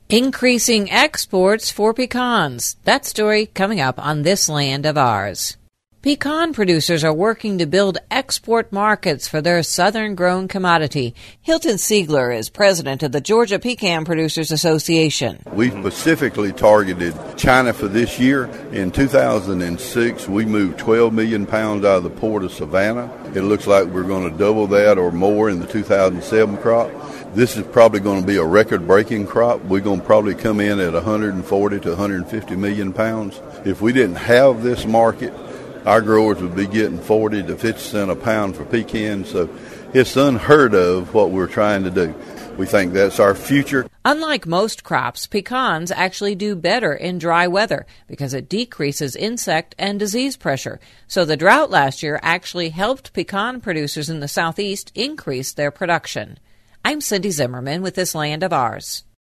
Increasing exports for pecans. That story coming up on This Land of Ours. Pecan producers are working to build export markets for their southern-grown commodity. Hilton Siegler is president of the Georgia Pecan Producers Association. We specifically targeted China for this year. In 2006, we moved 12 million pounds out of the port of Savannah. It looks like we're going to double that or more in the 2007 crop. This is probably going to be a record-breaking crop. We're going to probably come in at 140 to 150 million pounds. If we didn't have this market, our growers would be getting 40 to 50 cents a pound for pecans, so it's unheard of what we're trying to do. We think that's our future. Unlike most crops, pecans actually do better in dry weather because it decreases insect and disease pressure. So the drought last year actually helped pecan producers in the southeast increase their production. I'm Cindy Zimmerman with This Land of Ours.